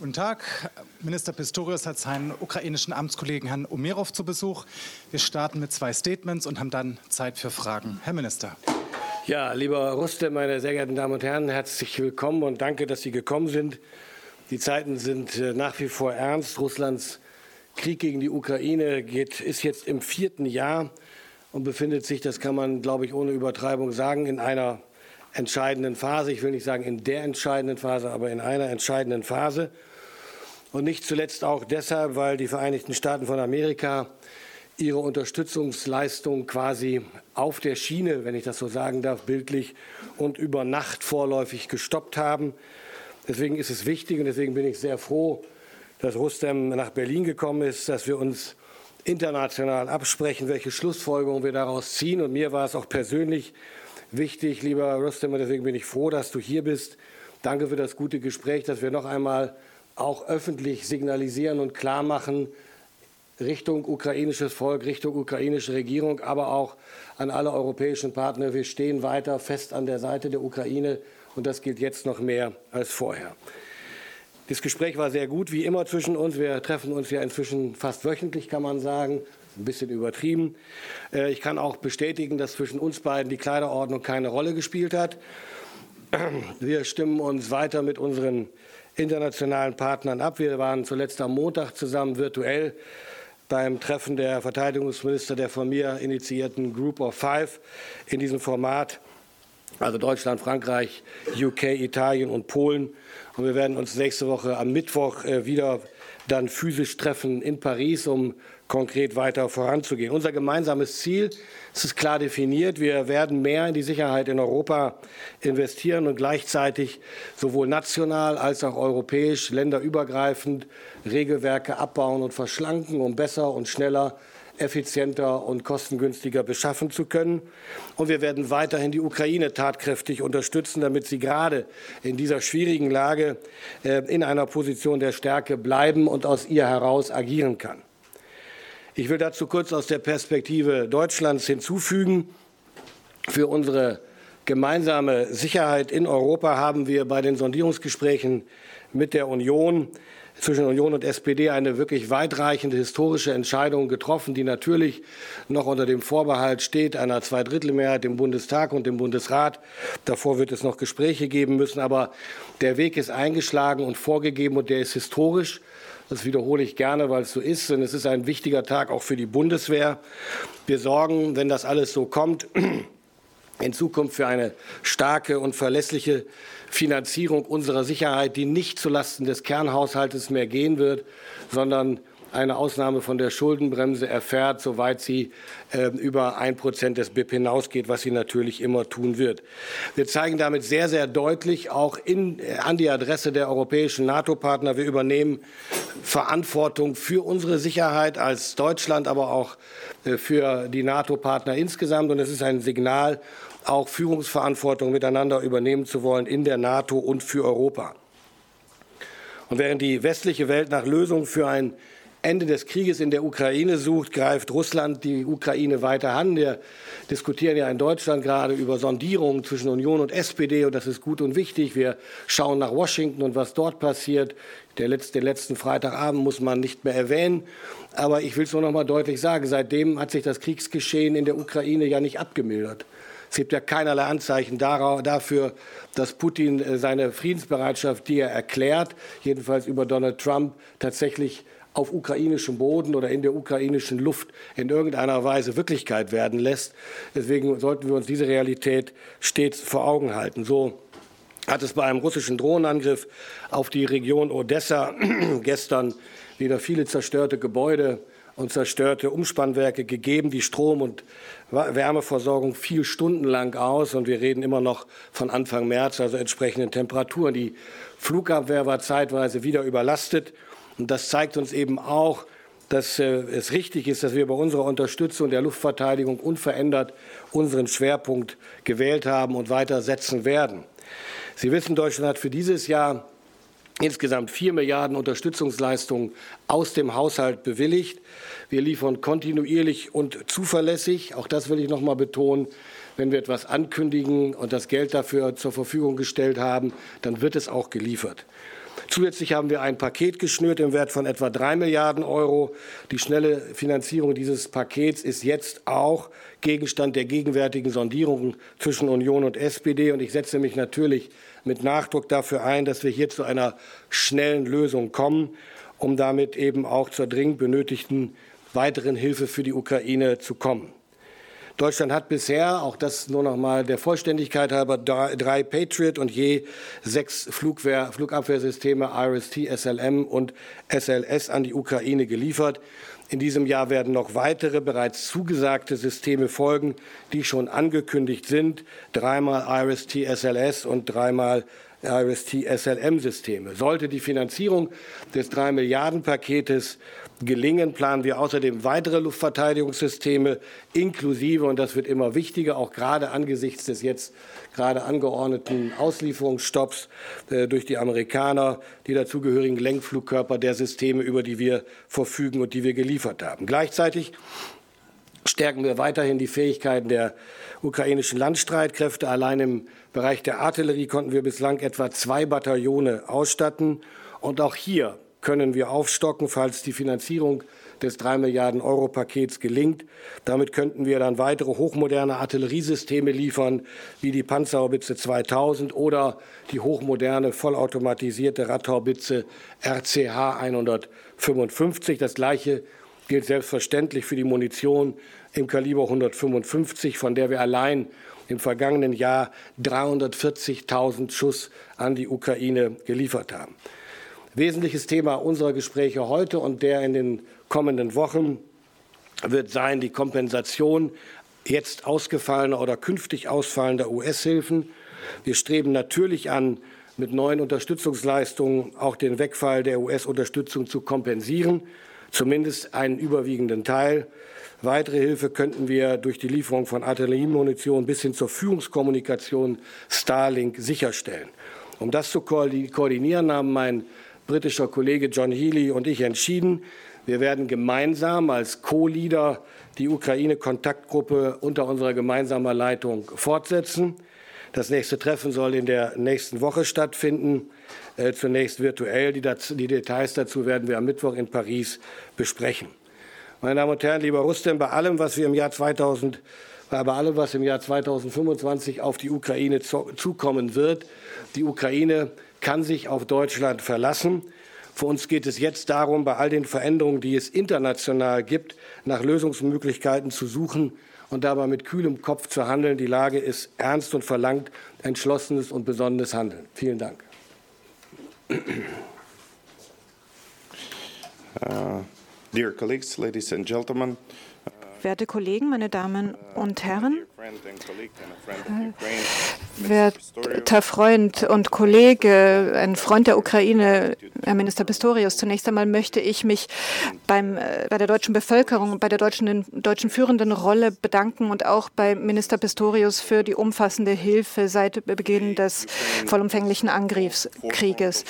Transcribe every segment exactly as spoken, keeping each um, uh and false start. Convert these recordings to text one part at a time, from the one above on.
Guten Tag. Minister Pistorius hat seinen ukrainischen Amtskollegen Herrn Umerov zu Besuch. Wir starten mit zwei Statements und haben dann Zeit für Fragen. Herr Minister. Ja, lieber Rustem, meine sehr geehrten Damen und Herren, herzlich willkommen und danke, dass Sie gekommen sind. Die Zeiten sind nach wie vor ernst. Russlands Krieg gegen die Ukraine geht, ist jetzt im vierten Jahr und befindet sich, das kann man, glaube ich, ohne Übertreibung sagen, in einer entscheidenden Phase. Ich will nicht sagen in der entscheidenden Phase, aber in einer entscheidenden Phase. Und nicht zuletzt auch deshalb, weil die Vereinigten Staaten von Amerika ihre Unterstützungsleistung quasi auf der Schiene, wenn ich das so sagen darf, bildlich und über Nacht vorläufig gestoppt haben. Deswegen ist es wichtig und deswegen bin ich sehr froh, dass Rustem nach Berlin gekommen ist, dass wir uns international absprechen, welche Schlussfolgerungen wir daraus ziehen. Und mir war es auch persönlich wichtig, lieber Rustem, und deswegen bin ich froh, dass du hier bist. Danke für das gute Gespräch, dass wir noch einmal auch öffentlich signalisieren und klar machen, Richtung ukrainisches Volk, Richtung ukrainische Regierung, aber auch an alle europäischen Partner. Wir stehen weiter fest an der Seite der Ukraine und das gilt jetzt noch mehr als vorher. Das Gespräch war sehr gut, wie immer zwischen uns. Wir treffen uns ja inzwischen fast wöchentlich, kann man sagen. Ein bisschen übertrieben. Ich kann auch bestätigen, dass zwischen uns beiden die Kleiderordnung keine Rolle gespielt hat. Wir stimmen uns weiter mit unseren internationalen Partnern ab. Wir waren zuletzt am Montag zusammen virtuell beim Treffen der Verteidigungsminister der von mir initiierten Group of Five in diesem Format, also Deutschland, Frankreich, U K, Italien und Polen. Und wir werden uns nächste Woche am Mittwoch wieder dann physisch treffen in Paris, um konkret weiter voranzugehen. Unser gemeinsames Ziel ist klar definiert. Wir werden mehr in die Sicherheit in Europa investieren und gleichzeitig sowohl national als auch europäisch, länderübergreifend Regelwerke abbauen und verschlanken, um besser und schneller, effizienter und kostengünstiger beschaffen zu können. Und wir werden weiterhin die Ukraine tatkräftig unterstützen, damit sie gerade in dieser schwierigen Lage in einer Position der Stärke bleiben und aus ihr heraus agieren kann. Ich will dazu kurz aus der Perspektive Deutschlands hinzufügen. Für unsere gemeinsame Sicherheit in Europa haben wir bei den Sondierungsgesprächen mit der Union, zwischen Union und S P D, eine wirklich weitreichende historische Entscheidung getroffen, die natürlich noch unter dem Vorbehalt steht, einer Zweidrittelmehrheit im Bundestag und im Bundesrat. Davor wird es noch Gespräche geben müssen, aber der Weg ist eingeschlagen und vorgegeben und der ist historisch. Das wiederhole ich gerne, weil es so ist, denn es ist ein wichtiger Tag auch für die Bundeswehr. Wir sorgen, wenn das alles so kommt, in Zukunft für eine starke und verlässliche Finanzierung unserer Sicherheit, die nicht zulasten des Kernhaushaltes mehr gehen wird, sondern eine Ausnahme von der Schuldenbremse erfährt, soweit sie äh, über ein Prozent des B I P hinausgeht, was sie natürlich immer tun wird. Wir zeigen damit sehr, sehr deutlich auch in, äh, an die Adresse der europäischen NATO-Partner, wir übernehmen Verantwortung für unsere Sicherheit als Deutschland, aber auch äh, für die NATO-Partner insgesamt. Und es ist ein Signal, auch Führungsverantwortung miteinander übernehmen zu wollen in der NATO und für Europa. Und während die westliche Welt nach Lösungen für ein Ende des Krieges in der Ukraine sucht, greift Russland die Ukraine weiter an. Wir diskutieren ja in Deutschland gerade über Sondierungen zwischen Union und S P D, und das ist gut und wichtig. Wir schauen nach Washington und was dort passiert. Der letzte, den letzten Freitagabend muss man nicht mehr erwähnen. Aber ich will es nur noch mal deutlich sagen, seitdem hat sich das Kriegsgeschehen in der Ukraine ja nicht abgemildert. Es gibt ja keinerlei Anzeichen dafür, dass Putin seine Friedensbereitschaft, die er erklärt, jedenfalls über Donald Trump, tatsächlich auf ukrainischem Boden oder in der ukrainischen Luft in irgendeiner Weise Wirklichkeit werden lässt. Deswegen sollten wir uns diese Realität stets vor Augen halten. So hat es bei einem russischen Drohnenangriff auf die Region Odessa gestern wieder viele zerstörte Gebäude und zerstörte Umspannwerke gegeben. Die Strom- und Wärmeversorgung fiel stundenlang aus und wir reden immer noch von Anfang März, also entsprechenden Temperaturen. Die Flugabwehr war zeitweise wieder überlastet. Und das zeigt uns eben auch, dass äh, es richtig ist, dass wir bei unserer Unterstützung der Luftverteidigung unverändert unseren Schwerpunkt gewählt haben und weiter setzen werden. Sie wissen, Deutschland hat für dieses Jahr insgesamt vier Milliarden Unterstützungsleistungen aus dem Haushalt bewilligt. Wir liefern kontinuierlich und zuverlässig. Auch das will ich noch mal betonen. Wenn wir etwas ankündigen und das Geld dafür zur Verfügung gestellt haben, dann wird es auch geliefert. Zusätzlich haben wir ein Paket geschnürt im Wert von etwa drei Milliarden Euro. Die schnelle Finanzierung dieses Pakets ist jetzt auch Gegenstand der gegenwärtigen Sondierungen zwischen Union und S P D. Und ich setze mich natürlich mit Nachdruck dafür ein, dass wir hier zu einer schnellen Lösung kommen, um damit eben auch zur dringend benötigten weiteren Hilfe für die Ukraine zu kommen. Deutschland hat bisher, auch das nur noch mal der Vollständigkeit halber, drei Patriot und je sechs Flugwehr, Flugabwehrsysteme I R I S T, S L M und S L S an die Ukraine geliefert. In diesem Jahr werden noch weitere bereits zugesagte Systeme folgen, die schon angekündigt sind. Dreimal I R I S T, S L S und dreimal I R I S T, S L M-Systeme. Sollte die Finanzierung des drei Milliarden Paketes gelingen, planen wir außerdem weitere Luftverteidigungssysteme inklusive, und das wird immer wichtiger, auch gerade angesichts des jetzt gerade angeordneten Auslieferungsstopps äh, durch die Amerikaner, die dazugehörigen Lenkflugkörper der Systeme, über die wir verfügen und die wir geliefert haben. Gleichzeitig stärken wir weiterhin die Fähigkeiten der ukrainischen Landstreitkräfte. Allein im Bereich der Artillerie konnten wir bislang etwa zwei Bataillone ausstatten. Und auch hier können wir aufstocken, falls die Finanzierung des drei Milliarden Euro Pakets gelingt. Damit könnten wir dann weitere hochmoderne Artilleriesysteme liefern, wie die Panzerhaubitze zweitausend oder die hochmoderne vollautomatisierte Radhaubitze R C H hundertfünfundfünfzig. Das Gleiche gilt selbstverständlich für die Munition im Kaliber hundertfünfundfünfzig, von der wir allein im vergangenen Jahr dreihundertvierzigtausend Schuss an die Ukraine geliefert haben. Wesentliches Thema unserer Gespräche heute und der in den kommenden Wochen wird sein die Kompensation jetzt ausgefallener oder künftig ausfallender U S-Hilfen. Wir streben natürlich an, mit neuen Unterstützungsleistungen auch den Wegfall der U S-Unterstützung zu kompensieren, zumindest einen überwiegenden Teil. Weitere Hilfe könnten wir durch die Lieferung von Artilleriemunition bis hin zur Führungskommunikation Starlink sicherstellen. Um das zu koordinieren, haben mein britischer Kollege John Healey und ich entschieden, wir werden gemeinsam als Co-Leader die Ukraine-Kontaktgruppe unter unserer gemeinsamen Leitung fortsetzen. Das nächste Treffen soll in der nächsten Woche stattfinden, äh, zunächst virtuell. Die, die Details dazu werden wir am Mittwoch in Paris besprechen. Meine Damen und Herren, lieber Rustem, bei allem, was wir im Jahr zweitausend, bei allem, was im Jahr zweitausendfünfundzwanzig auf die Ukraine zu, zukommen wird, die Ukraine kann sich auf Deutschland verlassen. Für uns geht es jetzt darum, bei all den Veränderungen, die es international gibt, nach Lösungsmöglichkeiten zu suchen und dabei mit kühlem Kopf zu handeln. Die Lage ist ernst und verlangt entschlossenes und besonnenes Handeln. Vielen Dank. Uh, dear colleagues, ladies and gentlemen. Werte Kollegen, meine Damen und Herren, werter Freund und Kollege, ein Freund der Ukraine, Herr Minister Pistorius, zunächst einmal möchte ich mich beim, bei der deutschen Bevölkerung und bei der deutschen, deutschen führenden Rolle bedanken und auch bei Minister Pistorius für die umfassende Hilfe seit Beginn des vollumfänglichen Angriffskrieges.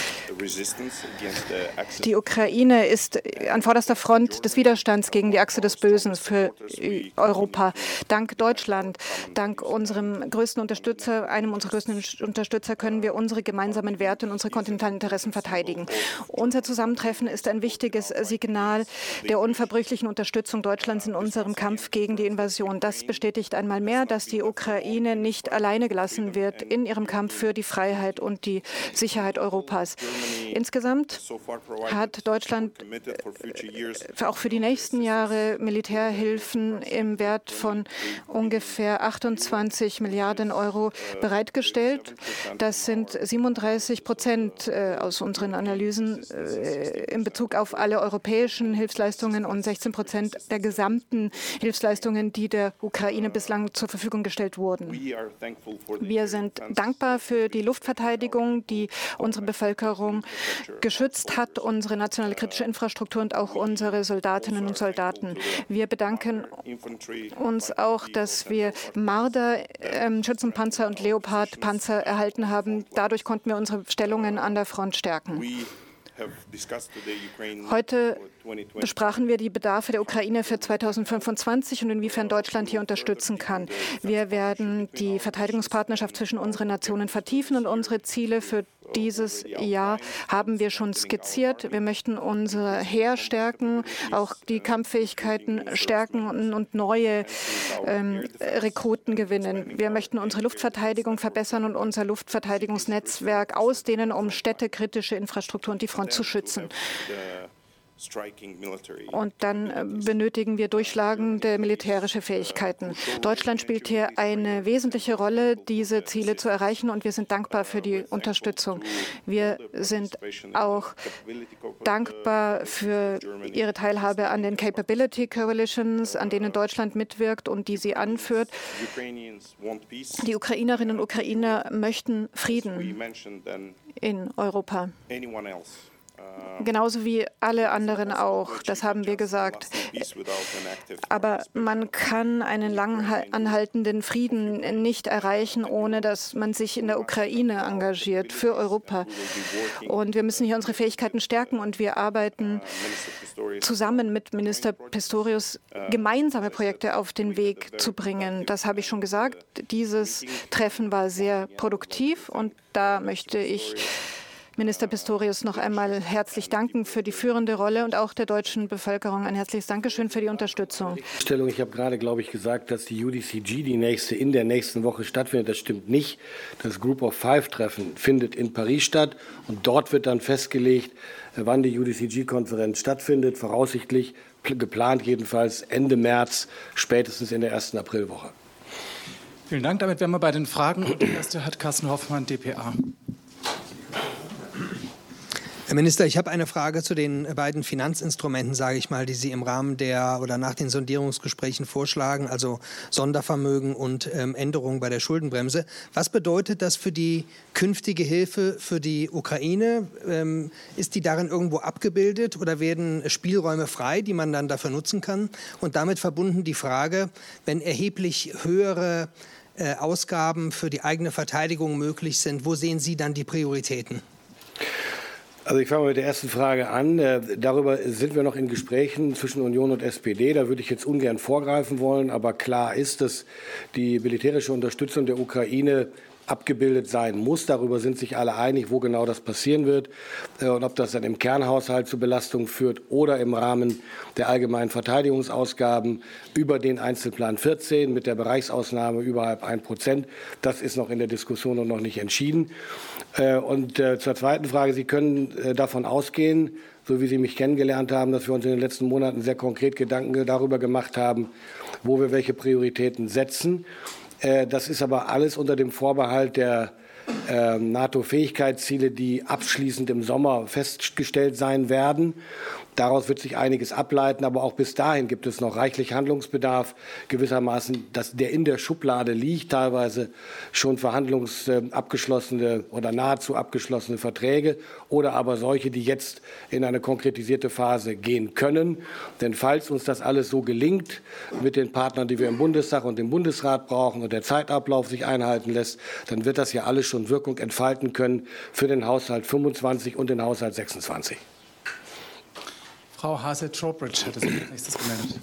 Die Ukraine ist an vorderster Front des Widerstands gegen die Achse des Bösen für Europa. Dank Deutschland, dank unserem größten Unterstützer, einem unserer größten Unterstützer, können wir unsere gemeinsamen Werte und unsere kontinentalen Interessen verteidigen. Unser Zusammentreffen ist ein wichtiges Signal der unverbrüchlichen Unterstützung Deutschlands in unserem Kampf gegen die Invasion. Das bestätigt einmal mehr, dass die Ukraine nicht alleine gelassen wird in ihrem Kampf für die Freiheit und die Sicherheit Europas. Insgesamt hat Deutschland auch für die nächsten Jahre Militärhilfen im Wert von ungefähr achtundzwanzig Milliarden Euro bereitgestellt. Das sind siebenunddreißig Prozent aus unseren Analysen in Bezug auf alle europäischen Hilfsleistungen und sechzehn Prozent der gesamten Hilfsleistungen, die der Ukraine bislang zur Verfügung gestellt wurden. Wir sind dankbar für die Luftverteidigung, die unsere Bevölkerung geschützt hat, unsere nationale kritische Infrastruktur und auch unsere Soldatinnen und Soldaten. Wir bedanken uns auch, dass wir Marder, ähm, Schützenpanzer und Leopard-Panzer erhalten haben. Dadurch konnten wir unsere Stellungen an der Front stärken. Heute besprachen wir die Bedarfe der Ukraine für zweitausendfünfundzwanzig und inwiefern Deutschland hier unterstützen kann. Wir werden die Verteidigungspartnerschaft zwischen unseren Nationen vertiefen und unsere Ziele für dieses Jahr haben wir schon skizziert. Wir möchten unser Heer stärken, auch die Kampffähigkeiten stärken und neue ähm, Rekruten gewinnen. Wir möchten unsere Luftverteidigung verbessern und unser Luftverteidigungsnetzwerk ausdehnen, um städtekritische Infrastruktur und die Front zu schützen. Und dann benötigen wir durchschlagende militärische Fähigkeiten. Deutschland spielt hier eine wesentliche Rolle, diese Ziele zu erreichen, und wir sind dankbar für die Unterstützung. Wir sind auch dankbar für Ihre Teilhabe an den Capability Coalitions, an denen Deutschland mitwirkt und die sie anführt. Die Ukrainerinnen und Ukrainer möchten Frieden in Europa. Genauso wie alle anderen auch, das haben wir gesagt. Aber man kann einen lang anhaltenden Frieden nicht erreichen, ohne dass man sich in der Ukraine engagiert, für Europa. Und wir müssen hier unsere Fähigkeiten stärken, und wir arbeiten zusammen mit Minister Pistorius, gemeinsame Projekte auf den Weg zu bringen. Das habe ich schon gesagt. Dieses Treffen war sehr produktiv, und da möchte ich Minister Pistorius noch einmal herzlich danken für die führende Rolle und auch der deutschen Bevölkerung ein herzliches Dankeschön für die Unterstützung. Ich habe gerade, glaube ich, gesagt, dass die U D C G die nächste in der nächsten Woche stattfindet. Das stimmt nicht. Das Group of Five Treffen findet in Paris statt, und dort wird dann festgelegt, wann die U D C G-Konferenz stattfindet. Voraussichtlich, geplant jedenfalls Ende März, spätestens in der ersten Aprilwoche. Vielen Dank. Damit wären wir bei den Fragen. Und die erste hat Carsten Hoffmann, D P A. Herr Minister, ich habe eine Frage zu den beiden Finanzinstrumenten, sage ich mal, die Sie im Rahmen der oder nach den Sondierungsgesprächen vorschlagen, also Sondervermögen und ähm, Änderungen bei der Schuldenbremse. Was bedeutet das für die künftige Hilfe für die Ukraine? Ähm, ist die darin irgendwo abgebildet, oder werden Spielräume frei, die man dann dafür nutzen kann? Und damit verbunden die Frage, wenn erheblich höhere äh, Ausgaben für die eigene Verteidigung möglich sind, wo sehen Sie dann die Prioritäten? Also ich fange mit der ersten Frage an. Darüber sind wir noch in Gesprächen zwischen Union und S P D. Da würde ich jetzt ungern vorgreifen wollen. Aber klar ist, dass die militärische Unterstützung der Ukraine abgebildet sein muss. Darüber sind sich alle einig, wo genau das passieren wird und ob das dann im Kernhaushalt zu Belastungen führt oder im Rahmen der allgemeinen Verteidigungsausgaben über den Einzelplan vierzehn mit der Bereichsausnahme überhalb ein Prozent. Das ist noch in der Diskussion und noch nicht entschieden. Und zur zweiten Frage: Sie können davon ausgehen, so wie Sie mich kennengelernt haben, dass wir uns in den letzten Monaten sehr konkret Gedanken darüber gemacht haben, wo wir welche Prioritäten setzen. Das ist aber alles unter dem Vorbehalt der äh, NATO-Fähigkeitsziele, die abschließend im Sommer festgestellt sein werden. Daraus wird sich einiges ableiten, aber auch bis dahin gibt es noch reichlich Handlungsbedarf, gewissermaßen, dass der in der Schublade liegt, teilweise schon verhandlungsabgeschlossene oder nahezu abgeschlossene Verträge oder aber solche, die jetzt in eine konkretisierte Phase gehen können. Denn falls uns das alles so gelingt, mit den Partnern, die wir im Bundestag und im Bundesrat brauchen, und der Zeitablauf sich einhalten lässt, dann wird das ja alles schon Wirkung entfalten können für den Haushalt fünfundzwanzig und den Haushalt sechsundzwanzig. Frau Hase-Trowbridge hat es als nächstes gemeldet.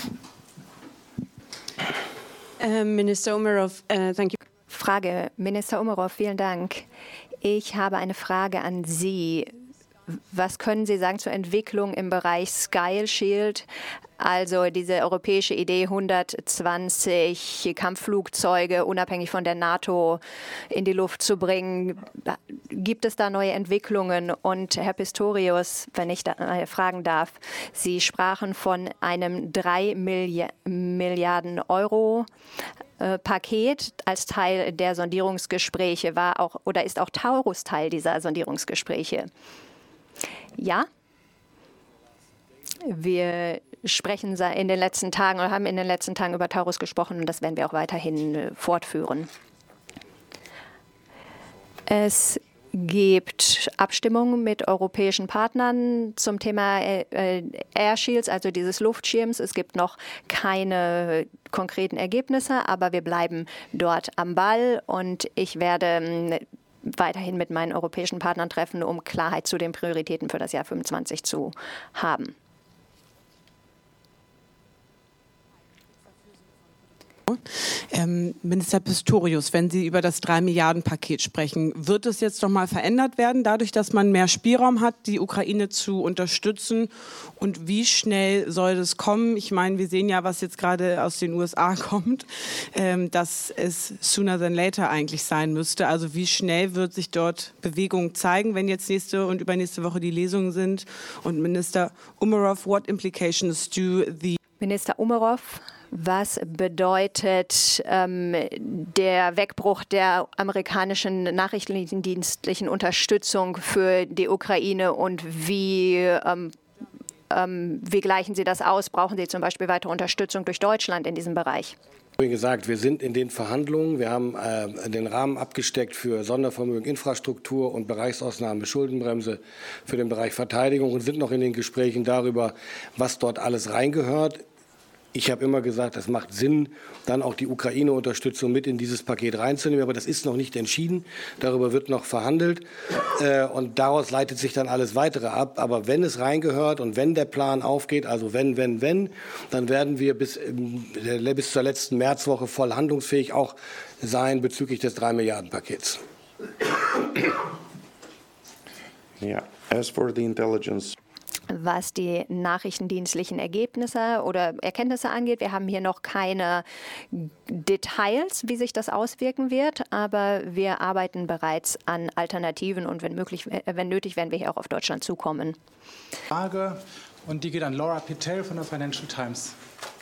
Uh, Minister Umerov, uh, thank you. Frage, Minister Umerov, vielen Dank. Ich habe eine Frage an Sie. Was können Sie sagen zur Entwicklung im Bereich Sky Shield, also diese europäische Idee, hundertzwanzig Kampfflugzeuge unabhängig von der NATO in die Luft zu bringen? Gibt es da neue Entwicklungen? Und Herr Pistorius, wenn ich da fragen darf, Sie sprachen von einem drei Milliarden Euro Paket als Teil der Sondierungsgespräche. War auch oder ist auch Taurus Teil dieser Sondierungsgespräche? Ja, wir sprechen in den letzten Tagen oder haben in den letzten Tagen über Taurus gesprochen, und das werden wir auch weiterhin fortführen. Es gibt Abstimmungen mit europäischen Partnern zum Thema Air Shields, also dieses Luftschirms. Es gibt noch keine konkreten Ergebnisse, aber wir bleiben dort am Ball, und ich werde weiterhin mit meinen europäischen Partnern treffen, um Klarheit zu den Prioritäten für das Jahr fünfundzwanzig zu haben. Ähm, Minister Pistorius, wenn Sie über das drei Milliarden Paket sprechen, wird es jetzt noch mal verändert werden, dadurch, dass man mehr Spielraum hat, die Ukraine zu unterstützen? Und wie schnell soll das kommen? Ich meine, wir sehen ja, was jetzt gerade aus den U S A kommt, ähm, dass es sooner than later eigentlich sein müsste. Also wie schnell wird sich dort Bewegung zeigen, wenn jetzt nächste und übernächste Woche die Lesungen sind? Und Minister Umerov, what implications do the Minister Umerov, was bedeutet ähm, der Wegbruch der amerikanischen nachrichtendienstlichen Unterstützung für die Ukraine und wie, ähm, ähm, wie gleichen Sie das aus? Brauchen Sie zum Beispiel weitere Unterstützung durch Deutschland in diesem Bereich? Wie gesagt, wir sind in den Verhandlungen. Wir haben äh, den Rahmen abgesteckt für Sondervermögen, Infrastruktur und Bereichsausnahme, Schuldenbremse für den Bereich Verteidigung und sind noch in den Gesprächen darüber, was dort alles reingehört. Ich habe immer gesagt, es macht Sinn, dann auch die Ukraine-Unterstützung mit in dieses Paket reinzunehmen. Aber das ist noch nicht entschieden. Darüber wird noch verhandelt. Äh, und daraus leitet sich dann alles Weitere ab. Aber wenn es reingehört und wenn der Plan aufgeht, also wenn, wenn, wenn, dann werden wir bis, äh, bis zur letzten Märzwoche voll handlungsfähig auch sein bezüglich des drei Milliarden Pakets. Yeah, as for the intelligence. Was die nachrichtendienstlichen Ergebnisse oder Erkenntnisse angeht. Wir haben hier noch keine Details, wie sich das auswirken wird, aber wir arbeiten bereits an Alternativen und wenn möglich, wenn nötig, werden wir hier auch auf Deutschland zukommen. Frage, und die geht an Laura Pitel von der Financial Times.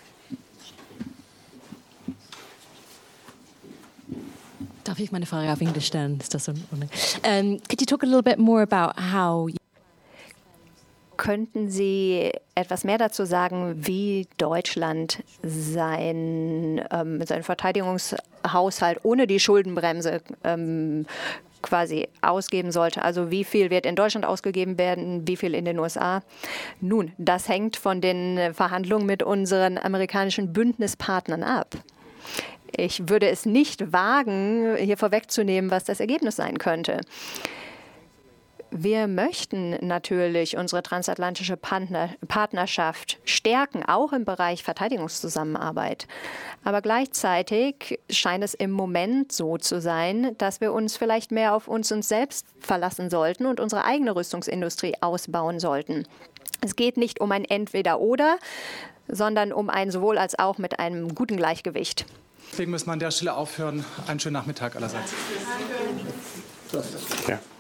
Darf ich meine Frage auf Englisch stellen? Ist das so? Um, could you talk a little bit more about how Könnten Sie etwas mehr dazu sagen, wie Deutschland sein, ähm, seinen Verteidigungshaushalt ohne die Schuldenbremse ähm, quasi ausgeben sollte? Also wie viel wird in Deutschland ausgegeben werden, wie viel in den U S A? Nun, das hängt von den Verhandlungen mit unseren amerikanischen Bündnispartnern ab. Ich würde es nicht wagen, hier vorwegzunehmen, was das Ergebnis sein könnte. Wir möchten natürlich unsere transatlantische Partnerschaft stärken, auch im Bereich Verteidigungszusammenarbeit. Aber gleichzeitig scheint es im Moment so zu sein, dass wir uns vielleicht mehr auf uns, uns selbst verlassen sollten und unsere eigene Rüstungsindustrie ausbauen sollten. Es geht nicht um ein Entweder-Oder, sondern um ein Sowohl als auch mit einem guten Gleichgewicht. Deswegen müssen wir an der Stelle aufhören. Einen schönen Nachmittag allerseits. Yeah.